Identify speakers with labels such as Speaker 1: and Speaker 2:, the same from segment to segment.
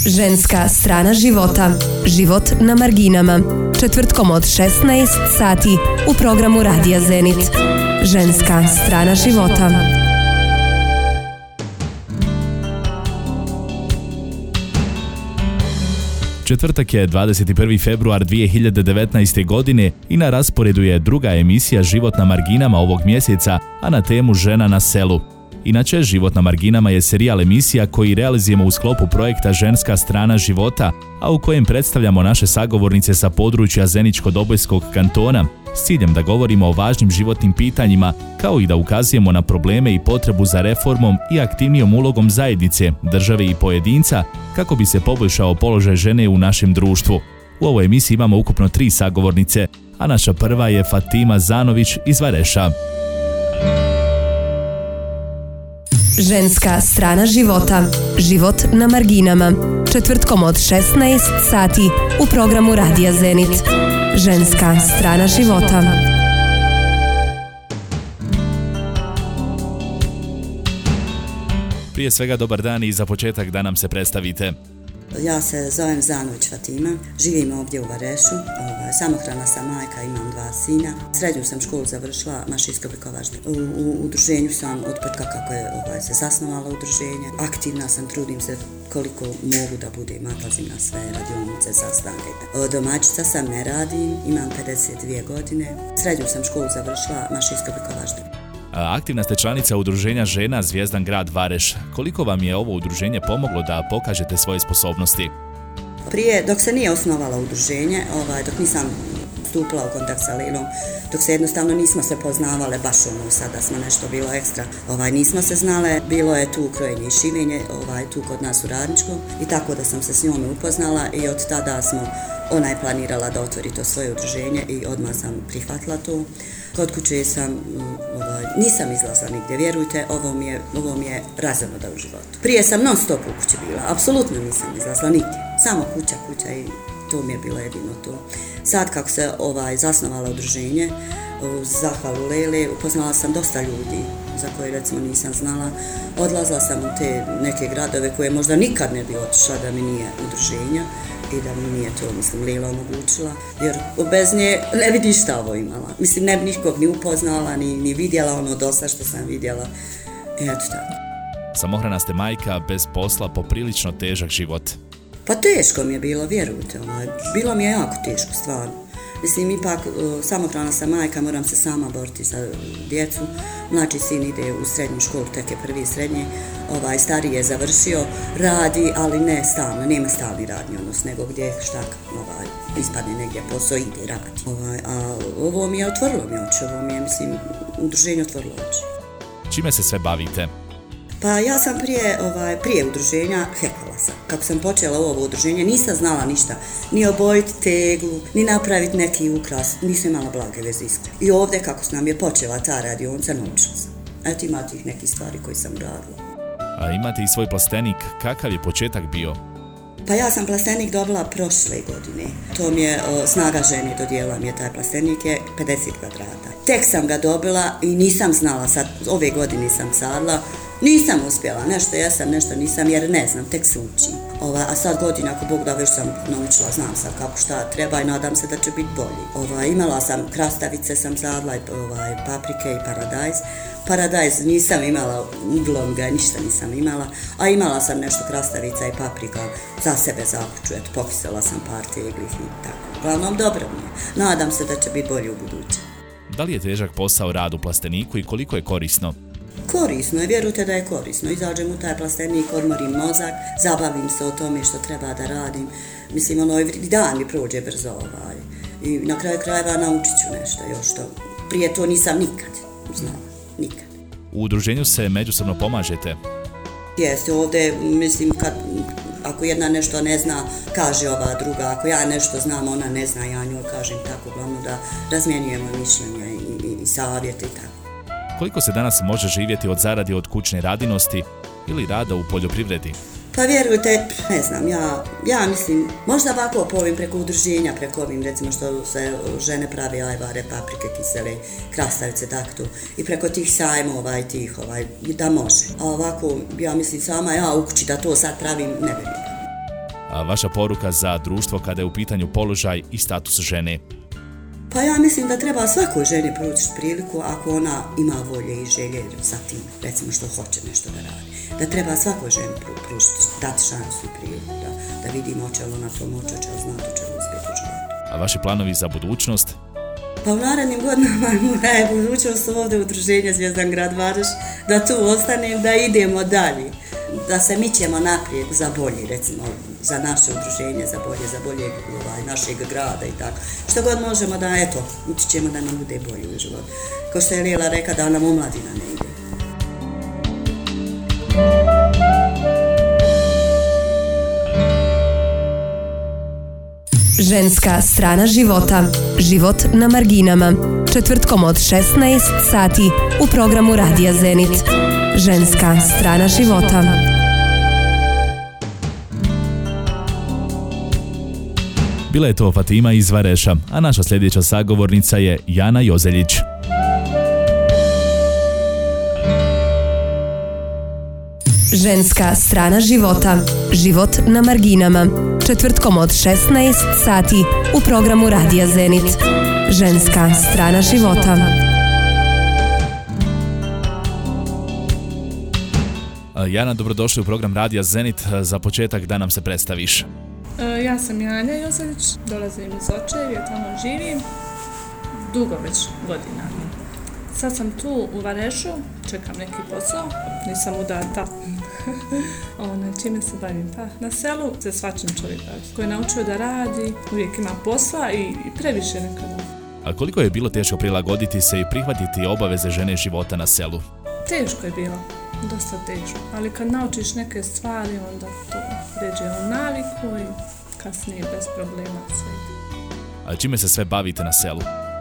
Speaker 1: Ženska strana života. Život na marginama. Četvrtkom od 16 sati u programu Radija Zenit. Ženska strana života.
Speaker 2: Četvrtak je 21. februar 2019. godine i na rasporedu je druga emisija Život na marginama ovog mjeseca, a na temu Žena na selu. Inače, Život na marginama je serijal emisija koji realizujemo u sklopu projekta Ženska strana života, a u kojem predstavljamo naše sagovornice sa područja Zeničko-Dobojskog kantona s ciljem da govorimo o važnim životnim pitanjima, kao i da ukazujemo na probleme i potrebu za reformom i aktivnijom ulogom zajednice, države i pojedinca kako bi se poboljšao položaj žene u našem društvu. U ovoj emisiji imamo ukupno 3 sagovornice, a naša prva je Fatima Zanović iz Vareša.
Speaker 1: Ženska strana života. Život na marginama. Četvrtkom od 16 sati u programu Radija Zenit. Ženska strana života.
Speaker 2: Prije svega dobar dan i za početak da nam se predstavite.
Speaker 3: Ja se zovem Zanović Fatima, živim ovdje u Varešu, samohrana sam majka, imam 2 sina. Srednju sam školu završila mašinsko-oblikovačku. U udruženju sam od početka kako je se zasnovala udruženje. Aktivna sam, trudim se koliko mogu da budem, odlazim na sve radionice, sastanke. Domaćica sam, ne radim, imam 52 godine. Srednju sam školu završila mašinsko-oblikovačku.
Speaker 2: Aktivna ste članica udruženja žena Zvijezdan grad Vareš. Koliko vam je ovo udruženje pomoglo da pokažete svoje sposobnosti?
Speaker 3: Prije, dok se nije osnovala udruženje, dok nisam stupila u kontakt sa Lilom, dok se jednostavno nismo se poznavale, baš sada smo nešto bilo ekstra, nismo se znale, bilo je tu krojenje i šivenje, tu kod nas u Radničkom, i tako da sam se s njome upoznala i od tada ona je planirala da otvori to svoje udruženje i odmah sam prihvatila to. Kod kuće sam, nisam izlazla nigdje, vjerujte, ovo mi je razonoda u životu. Prije sam non stop u kući bila, apsolutno nisam izlazla nigdje, samo kuća i to mi je bilo jedino to. Sad kako se zasnovala udruženje, uz zahvalu Lele, upoznala sam dosta ljudi za koje recimo nisam znala. Odlazila sam u te neke gradove koje možda nikad ne bi otišla da mi nije udruženja i da mi nije to, Lila omogućila, jer bez nje ne vidiš šta ovo imala. Ne bi nikog ni upoznala, ni vidjela ono dosta što sam vidjela. Eto tako.
Speaker 2: Samohrana ste majka, bez posla, poprilično težak život.
Speaker 3: Pa teško mi je bilo, vjerujte, bilo mi je jako teško, stvarno. Ipak samohrana sam majka, moram se sama boriti za djecu. Mlađi sin ide u srednju školu, tek je prvi srednji, stariji je završio, radi, ali ne stalno, nema stalni radni odnos, nego gdje ispadne negdje posao, ide, radi. A ovo mi je otvorilo oči, ovo mi je, udruženje otvorilo oči.
Speaker 2: Čime se sve bavite?
Speaker 3: Pa ja sam prije udruženja hekala sam. Kako sam počela ovo udruženje, nisam znala ništa, ni obojiti teglu, ni napraviti neki ukras, nisam imala blage veze iskreno. I ovdje kako nam je počela ta radionica, naučila sam. Eto, ima tih nekih stvari koje sam radila.
Speaker 2: A imate i svoj plastenik, kakav je početak bio?
Speaker 3: Pa ja sam plastenik dobila prošle godine. To mi je Snaga žene dodijelila mi je taj plastenik, je 50 kvadrata. Tek sam ga dobila i nisam znala, sad ove godine sam sadla, nisam uspjela, nešto jesam, nešto nisam, jer ne znam, tek se učim. A sad godina, ako Bog da, već sam naučila, znam sad kako šta treba i nadam se da će biti bolji. Imala sam krastavice, sam sadla, paprike i paradajz. Paradajz nisam imala, uglom ga, ništa nisam imala, a imala sam nešto krastavica i paprika za sebe za kuću, eto, pokisala sam par teglih i tako. Uglavnom, dobro mi je. Nadam se da će biti bolje u buduće.
Speaker 2: Da li je težak posao rad u plasteniku i koliko je korisno?
Speaker 3: Korisno je, vjerujte da je korisno. Izađem u taj plastenik, odmorim mozak, zabavim se o tome što treba da radim. I dan mi prođe brzo I na kraju krajeva naučit ću nešto još što. Prije to nisam nikad znala, nikad.
Speaker 2: U udruženju se međusobno pomažete?
Speaker 3: Jeste, ovdje, ako jedna nešto ne zna, kaže ova druga. Ako ja nešto znam, ona ne zna, ja njoj kažem tako, uglavnom da razmjenjujemo mišljenja i savjete i tako.
Speaker 2: Koliko se danas može živjeti od zarade od kućne radinosti ili rada u poljoprivredi?
Speaker 3: Pa vjerujte, ne znam, ja mislim, možda ovako po ovim preko udruženja, preko ovim recimo što se žene pravi ajvare, paprike, kisele, krastavice, taktu, i preko tih sajmova i tih, da može. A ovako, ja mislim sama, ja u kući da to sad pravim, ne vjerujem.
Speaker 2: A vaša poruka za društvo kada je u pitanju položaj i status žene?
Speaker 3: Pa ja mislim da treba svakoj ženi pružiti priliku ako ona ima volje i želje sa tim, recimo što hoće nešto da radi. Da treba svakoj ženi pružiti, dati šansu i priliku da vidimo hoće li ona to moći, hoće li znati, hoće li uspjeti u životu.
Speaker 2: A vaši planovi za budućnost?
Speaker 3: Pa u narednim godinama moja je budućnost ovdje udruženje Zvijezdan grad Vareš, da tu ostanem, da idemo dalje, da se mićemo naprijed za bolje, recimo za naše udruženje, za bolje našeg grada i tako. Što god možemo da, utičemo da nam bude bolje u životu. Kao što je Lijela rekla, da nam omladina ne ide.
Speaker 1: Ženska strana života. Život na marginama. Četvrtkom od 16 sati u programu Radija Zenit. Ženska strana života.
Speaker 2: Bila je to Fatima iz Vareša, a naša sljedeća sagovornica je Jana Jozeljić.
Speaker 1: Ženska strana života. Život na marginama. Četvrtkom od 16 sati u programu Radija Zenit. Ženska strana života.
Speaker 2: Jana, dobrodošli u program Radija Zenit. Za početak da nam se predstaviš.
Speaker 4: Ja sam Jana Jozeljić, dolazim iz Očevije, tamo živim dugo već godina. Sad sam tu u Varešu, čekam neki posao, nisam udata. Čime se bavim? Pa na selu se svačim čovjek koji je naučio da radi, uvijek ima posla i previše nekada.
Speaker 2: A koliko je bilo teško prilagoditi se i prihvatiti obaveze žene života na selu?
Speaker 4: Teško je bilo, dosta teško, ali kad naučiš neke stvari onda to pređe u naviku i kasnije bez problema sve.
Speaker 2: A čime se sve bavite na selu?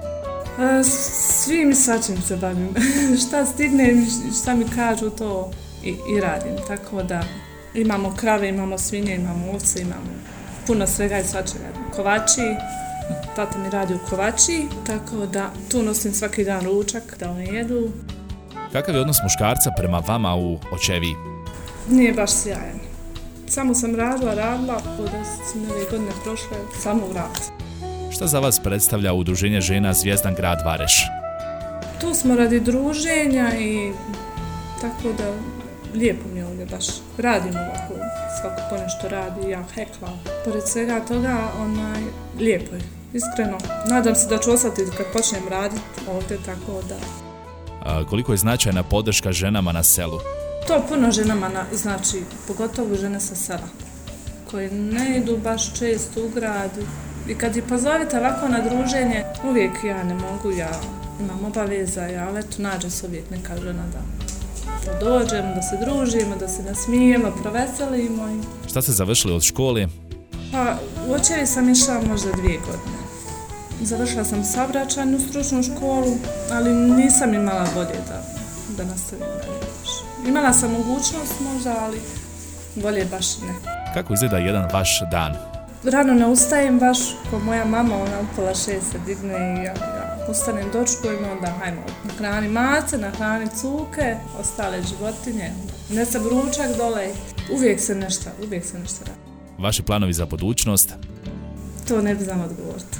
Speaker 4: Svim i svačim se bavim. Šta stignem, šta mi kažu to i radim. Tako da imamo krave, imamo svinje, imamo ovce, imamo puno svega i svačega. Kovači, tata mi radi u kovači, tako da tu nosim svaki dan ručak da oni jedu.
Speaker 2: Kakav je odnos muškarca prema vama u Očeviji?
Speaker 4: Nije baš sjajan. Samo sam radila, po 10 godine prošle, samo u rad.
Speaker 2: Šta za vas predstavlja udruženje žena Zvijezdan grad Vareš?
Speaker 4: Tu smo radi druženja i tako da lijepo mi je ovdje baš. Radim ovako, svako ponešto radi, ja hekla. Pored svega toga, lijepo je, iskreno. Nadam se da ću ostati kad počnem raditi ovdje, tako da.
Speaker 2: A koliko je značajna podrška ženama na selu?
Speaker 4: To puno ženama znači, pogotovo žene sa sela, koje ne idu baš često u grad. I kad ih pozovete ovako na druženje, uvijek ja ne mogu, ja imam obaveza, ali eto nađe se uvijek neka žena da dođemo, da se družimo, da se nasmijemo, proveselimo.
Speaker 2: Šta ste završili od škole? Pa
Speaker 4: u Očevi sam išla možda 2 godine. Završila sam saobraćajnu stručnu školu, ali nisam imala volje da nastavim dalje. Imala sam mogućnost možda, ali volje baš ne.
Speaker 2: Kako izgleda jedan vaš dan?
Speaker 4: Rano ne ustajem baš, ko moja mama, ona u 5:30 se digne i ja ustanem dočkujem, onda hajmo nahrani mace, nahrani cuke, ostale životinje, nesem ručak dole, uvijek se nešto radi.
Speaker 2: Vaši planovi za budućnost?
Speaker 4: To ne bi znam odgovoriti.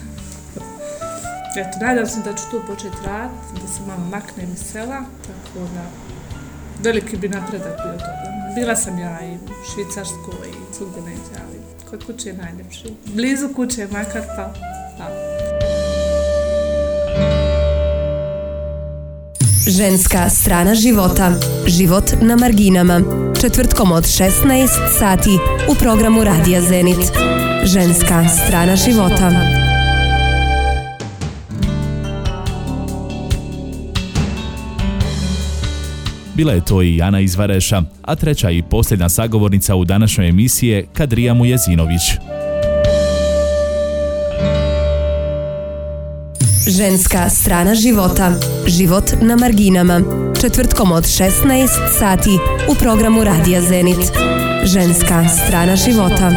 Speaker 4: Eto, nadam se da ću tu početi raditi, da se malo maknem iz sela, tako da veliki bi napredak bio toga. Bila sam ja i u Švicarskoj i svugdje neđe, ali kod kuće je najljepše. Blizu kuće makar pa.
Speaker 1: Ženska strana života. Život na marginama. Četvrtkom od 16 sati u programu Radija Zenit. Ženska strana života.
Speaker 2: Bila je to i Jana iz Vareša, a treća i posljednja sagovornica u današnjoj emisiji je Kadrija Mujezinović.
Speaker 1: Ženska strana života. Život na marginama. Četvrtkom od 16 sati u programu Radija Zenit. Ženska strana života.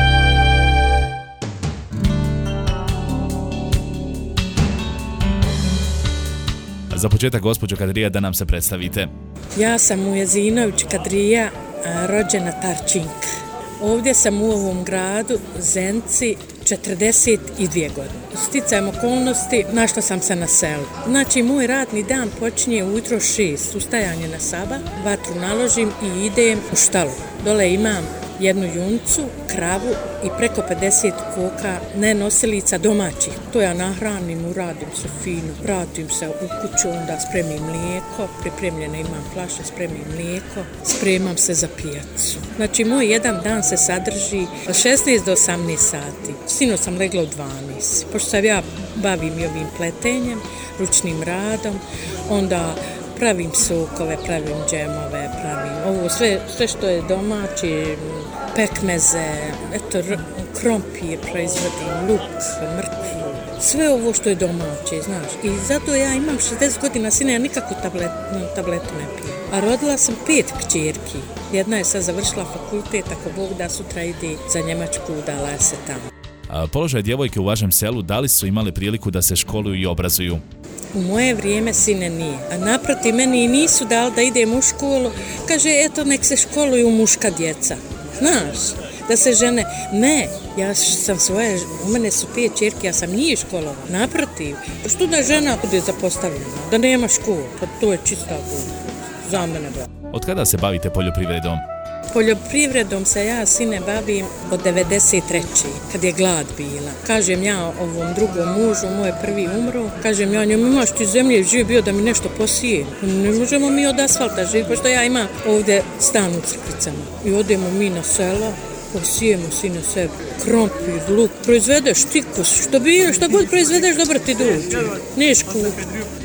Speaker 2: Za početak, gospođo Kadrija, da nam se predstavite.
Speaker 5: Ja sam Mujezinović Kadrija, rođena Tarčinka. Ovdje sam u ovom gradu, Zenici, 42 godine. Sticajem okolnosti, našla sam se na selu. Znači, moj radni dan počinje ujutro 6, ustajanje na sabah, vatru naložim i idem u štalu. Dole imam jednu juncu, kravu i preko 50 koka nenosilica domaćih. To ja nahranim, uradim se fino, vratim se u kuću, onda spremim mlijeko, pripremljene imam flaše, spremim mlijeko, spremam se za pijacu. Znači, moj jedan dan se sadrži od 16 do 18 sati. Sinoć sam legla u 12. Pošto se ja bavim i ovim pletenjem, ručnim radom, onda pravim sokove, pravim džemove, pravim ovo sve što je domaći, pekmeze, eto, krompir proizvodim, luk, mrkvu, sve ovo što je domaće, znaš. I zato ja imam 60 godina sina, ja nikakvu tabletu ne pijem. A rodila sam 5 kćerki. Jedna je sad završila fakultet, ako Bog da, sutra ide za Njemačku, udala je se tamo.
Speaker 2: Položaj djevojke u vašem selu, da li su imali priliku da se školuju i obrazuju?
Speaker 5: U moje vrijeme sine nije. A naprotiv, meni nisu dali da idem u školu. Kaže, eto, nek se školuju muška djeca. Znaš, da se žene... Ne, ja sam svoje... U mene su 5 ćerke, ja sam njih školovala. Naprotiv, što da žena bude zapostavljena, da nema školu, pa to je čista za mene.
Speaker 2: Od kada se bavite poljoprivredom?
Speaker 5: Poljoprivredom se ja, sine, bavim od 93. kad je glad bila. Kažem ja ovom drugom mužu, moj prvi umro, kažem ja njemu, imaš ti zemlje, živ bio da mi nešto posije. Ne možemo mi od asfalta živjeti, pošto ja imam ovdje stan u Crkvicama. I odemo mi na selo, posijemo sine sebi, krompir, luk, proizvedeš tikus, šta god proizvedeš, dobro ti dođe. Neš kupiti.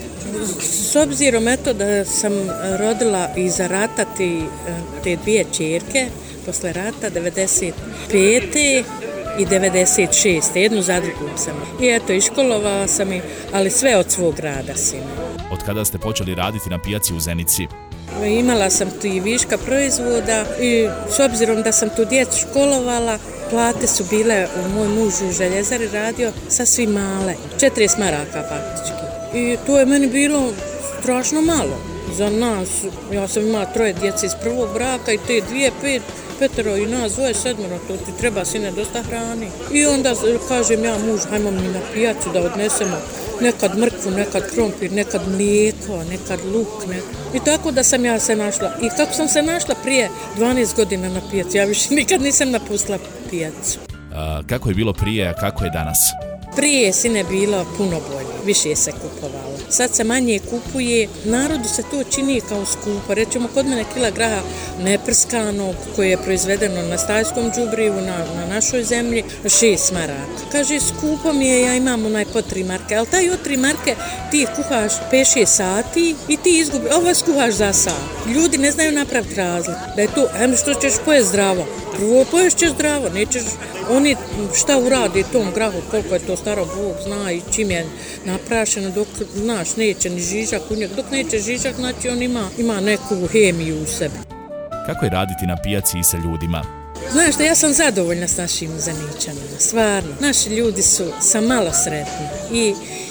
Speaker 5: S obzirom eto da sam rodila iza rata te 2 ćerke, posle rata 95. i 96. Jednu za drugom sam. I eto, iškolovala sam ih, ali sve od svog rada sina.
Speaker 2: Od kada ste počeli raditi na pijaci u Zenici?
Speaker 5: Imala sam tu i viška proizvoda i s obzirom da sam tu djecu školovala, plate su bile, moj muž u željezari radio, sasvim male, 40 maraka faktički. I to je meni bilo strašno malo za nas. Ja sam imala 3 djece iz prvog braka i te 2, 5, petero i nas 2, 7, to ti treba sine dosta hrani. I onda kažem ja muž, hajmo mi na pijacu da odnesemo nekad mrkvu, nekad krompir, nekad mlijeko, nekad luk. I tako da sam ja se našla. I kako sam se našla prije 12 godina na pijaci, ja više nikad nisam napustila pijacu.
Speaker 2: Kako je bilo prije, a kako je danas?
Speaker 5: Prije je sine bilo puno bolje, više se kupovalo. Sad se manje kupuje, narodu se to čini kao skupo. Recimo kod mene kila graha neprskanog koje je proizvedeno na stajskom đubrivu na našoj zemlji 6 maraka. Kaže skupo mi je, ja imam onaj po 3 marke, ali taj od 3 marke ti kuhaš 5-6 sati i ti izgubi, ovo skuhaš za sat. Ljudi ne znaju napraviti razliku. Da je to, što ćeš pojesti zdravo? Prvo poješćeš zdravo, nećeš, oni šta uradi tom grahu, koliko je to staro Bog zna i čim je naprašeno, dok znaš, neće ni žižak u njeg, dok neće žižak, znači on ima neku hemiju u sebi.
Speaker 2: Kako je raditi na pijaci i sa ljudima?
Speaker 5: Znaš da ja sam zadovoljna s našim Zeničanima, stvarno. Naši ljudi sam malo sretni i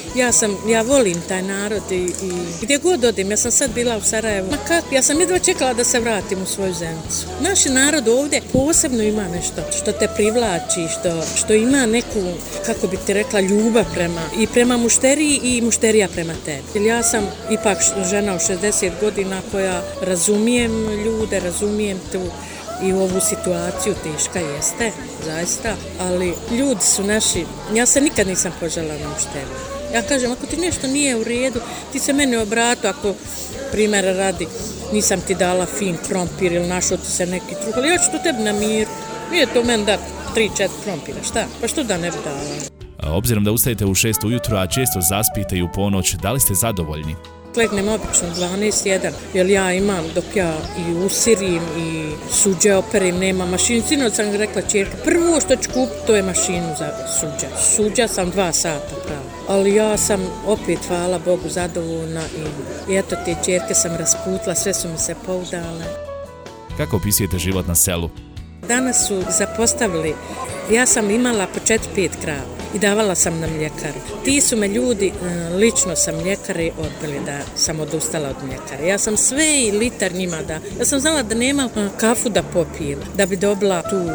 Speaker 5: ja volim taj narod i gdje god odem, ja sam sad bila u Sarajevu, ja sam jedva čekala da se vratim u svoju Zenicu. Naš narod ovdje posebno ima nešto što te privlači, što ima neku, kako bi ti rekla, ljubav prema mušteriji i mušterija prema tebi. Jer ja sam ipak žena u 60 godina koja razumijem ljude, razumijem tu i ovu situaciju, teška jeste, zaista, ali ljudi su naši, ja se nikad nisam požela na mušteriju. Ja kažem, ako ti nešto nije u redu, ti se meni obrati, ako primjera radi, nisam ti dala fin krompir ili našao ti se neki truh, ali ja ću to tebi namiriti. Nije to meni da 3-4 krompira, šta? Pa što da ne bi dala?
Speaker 2: Obzirom da ustajete u 6 ujutro, a često zaspite i u ponoć, da li ste zadovoljni?
Speaker 5: Legnem obično 12-1, jer ja imam dok ja i usirim i suđe operim, nema mašinu. Sinoć sam rekla čerka, prvo što ću kupiti to je mašinu za suđa. Suđa sam 2 sata pravo. Ali ja sam opet, hvala Bogu, zadovoljna i eto te čerke sam rasputila, sve su mi se poudale.
Speaker 2: Kako opisujete život na selu?
Speaker 5: Danas su zapostavili, ja sam imala po 4-5 krava i davala sam na mljekaru. Ti su me ljudi, lično sam mljekari odbili da sam odustala od mljekare. Ja sam sve i litar njima da, ja sam znala da nema kafu da popijem, da bi dobila tu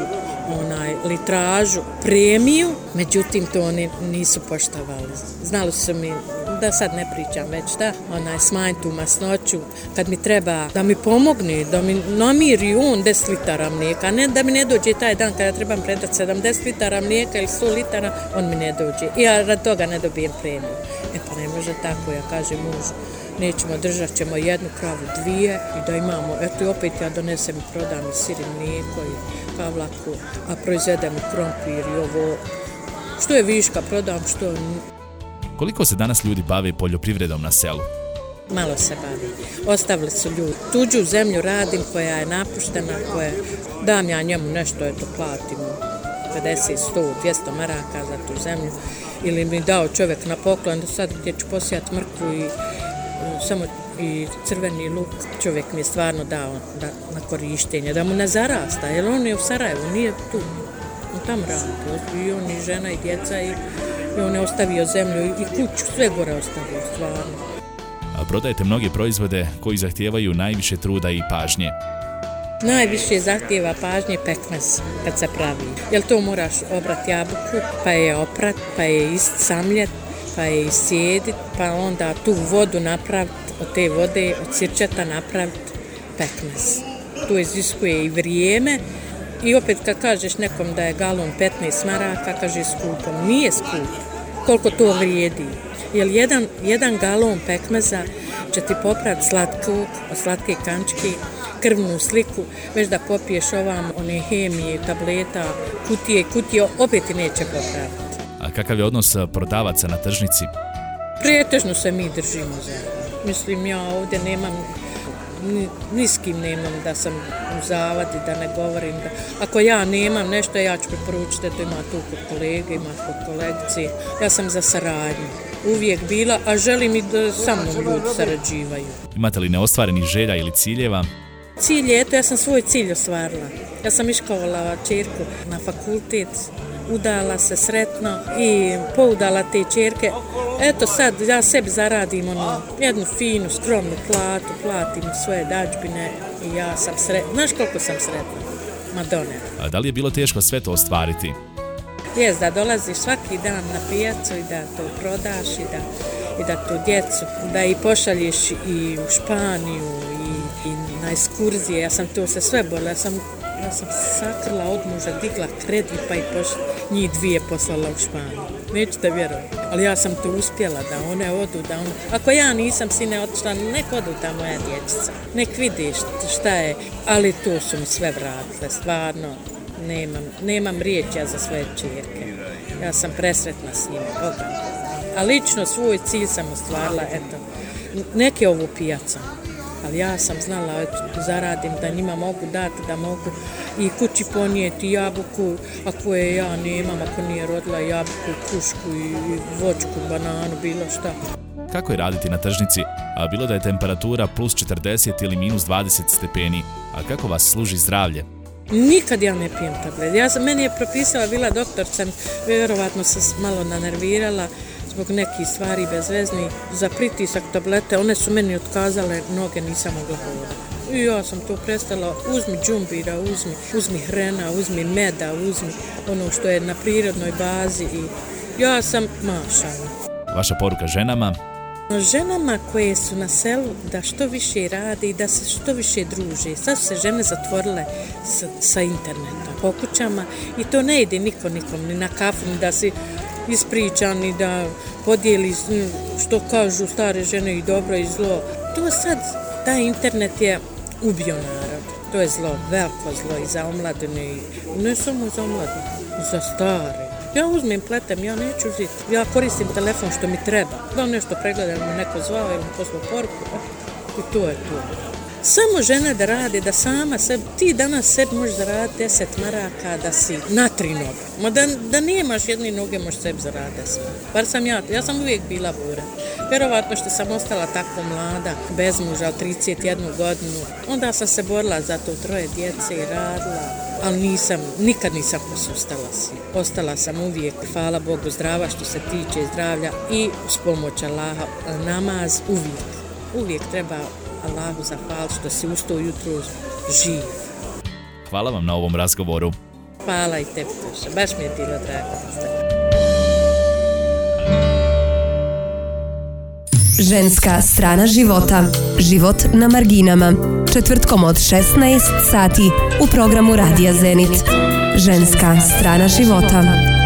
Speaker 5: litražu, premiju, međutim to oni nisu poštovali. Znali su mi, da sad ne pričam već da, smanj tu masnoću, kad mi treba da mi pomogne, da mi namiri on 10 litara mlijeka, a ne da mi ne dođe taj dan kada trebam predati 70 litara mlijeka ili 100 litara, on mi ne dođe. I ja rad toga ne dobijem premiju. Pa ne može tako, ja kažem mužu, nećemo, držat ćemo jednu kravu, dvije i da imamo, eto i opet ja donesem i prodam i sir i mlijeko i kavlaku, a proizvedem i krompir i ovo, što je viška prodam, što...
Speaker 2: Koliko se danas ljudi bave poljoprivredom na selu?
Speaker 5: Malo se bavi. Ostavili su ljudi. Tuđu zemlju radim koja je napuštena, dam ja njemu nešto, eto platimo 50, 100, 200 maraka za tu zemlju. Ili mi dao čovjek na poklon, da sad gdje ću posijati mrkvu i crveni luk, čovjek mi je stvarno dao na korištenje, da mu ne zarasta, jer on je u Sarajevu, nije tu. On tam radi, i on i žena i djeca i on je ostavio zemlju i kuću, sve gore ostavio, stvarno.
Speaker 2: A prodajete mnoge proizvode koji zahtijevaju najviše truda i pažnje.
Speaker 5: Najviše zahtijeva pažnje pekmez kad se pravi. Jer to moraš obrati jabuku, pa je oprat, pa je samljet, pa je iscijedit, pa onda tu vodu napraviti, od te vode, od sirćeta napraviti pekmez. To iziskuje i vrijeme i opet kad kažeš nekom da je galon 15 maraka, kaže skupom. Nije skup. Koliko to vrijedi? Jer jedan galon pekmeza će ti popraviti slatke kančke, krvnu sliku, već da popiješ one hemije, tableta, kutije, opet ti neće popraviti.
Speaker 2: A kakav je odnos prodavaca na tržnici?
Speaker 5: Pretežno se mi držimo za. Mislim, ja ovdje nemam, ni s kim nemam da sam u zavadi, da ne govorim. Ako ja nemam nešto, ja ću preporučiti da ima tu kod kolege, ima kod kolegice. Ja sam za saradnju. Uvijek bila, a želim i da sa mnom ljudi sarađivaju.
Speaker 2: Imate li neostvarenih želja ili ciljeva?
Speaker 5: Cilj je, ja sam svoj cilj ostvarila. Ja sam iškovala ćerku na fakultet, udala se sretno i poudala te ćerke. Eto sad ja sebi zaradim jednu finu, skromnu platu, platim svoje dađbine i ja sam sretna. Znaš koliko sam sretna? Madone.
Speaker 2: A da li je bilo teško sve to ostvariti?
Speaker 5: Jest, da dolaziš svaki dan na pijacu i da to prodaš i da tu djecu, da ih pošalješ i u Španiju i na ekskurzije. Ja sam to se sve borila, ja sam sakrila od muža, digla kredit pa i njih dvije poslala u Španiju. Nećete vjerovati, ali ja sam to uspjela da one odu, Ako ja nisam sine otišla, nek odu ta moja dječica, nek vidiš šta je, ali to su mi sve vratile, stvarno. Nemam riječi za svoje ćerke. Ja sam presretna s njima, Boga. A lično svoj cilj sam ostvarila, eto, neke ovu pijaca. Ali ja sam znala, zaradim da njima mogu dati, da mogu i kući ponijeti jabuku, ako je ja nemam, ako nije rodila jabuku, krušku i voćku, bananu, bilo šta.
Speaker 2: Kako je raditi na tržnici, a bilo da je temperatura plus 40 ili minus 20 stepeni, a kako vas služi zdravlje?
Speaker 5: Nikad ja ne pijem tablet. Meni je propisala bila doktorca, vjerovatno se malo nanervirala zbog nekih stvari bezvezni. Za pritisak tablete, one su meni otkazale, noge nisam mogla hodati. I ja sam to prestala, uzmi džumbira, uzmi hrena, uzmi meda, uzmi ono što je na prirodnoj bazi i ja sam mašala.
Speaker 2: Vaša poruka ženama?
Speaker 5: Ženama koje su na selu da što više rade i da se što više druže. Sad su se žene zatvorile sa internetom, po kućama i to ne ide nikom, ni na kafu, ni da se ispriča, ni da podijeli što kažu stare žene i dobro i zlo. To sad, taj internet je ubio narod. To je zlo, veliko zlo i za omladine i ne samo za omladine, za stare. Ja uzmem, pletem, ja neću uzeti. Ja koristim telefon što mi treba. Da nešto pregledam, mi neko zvao ili mi poslao poruku. I to je to. Samo žena da radi, da sama sebi, ti danas sebi možeš zaraditi 10 maraka da si na 3 noge. Ma da nemaš jedne noge možeš sebi zaraditi sve. Bar sam ja sam uvijek bila bura. Vjerovatno što sam ostala tako mlada, bez muža od 31 godinu. Onda sam se borila za to 3 djece i radila. Ali nikad nisam posustala si. Ostala sam uvijek, hvala Bogu, zdrava što se tiče zdravlja i uz pomoć Allaha, namaz uvijek treba Allahu zahvaliti što si ustao jutro živ.
Speaker 2: Hvala vam na ovom razgovoru.
Speaker 5: Hvala i tebi, Tuša. Baš mi je bilo drago.
Speaker 1: Ženska strana života. Život na marginama. Četvrtkom od 16 sati u programu Radija Zenit. Ženska strana života.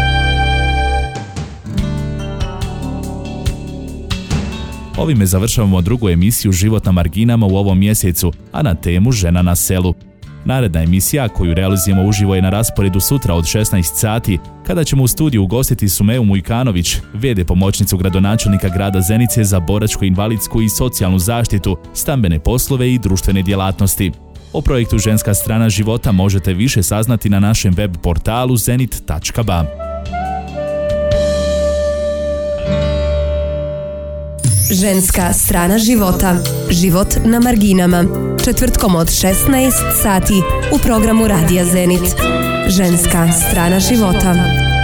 Speaker 2: Ovime završavamo drugu emisiju Život na marginama u ovom mjesecu, a na temu Žena na selu. Naredna emisija koju realizujemo uživo je na rasporedu sutra od 16 sati, kada ćemo u studiju ugostiti Sumeju Mujkanović, v.d. pomoćnicu gradonačelnika grada Zenice za boračko-invalidsku i socijalnu zaštitu, stambene poslove i društvene djelatnosti. O projektu Ženska strana života možete više saznati na našem web portalu zenit.ba.
Speaker 1: Ženska strana života. Život na marginama. Četvrtkom od 16 sati u programu Radija Zenit. Ženska strana života.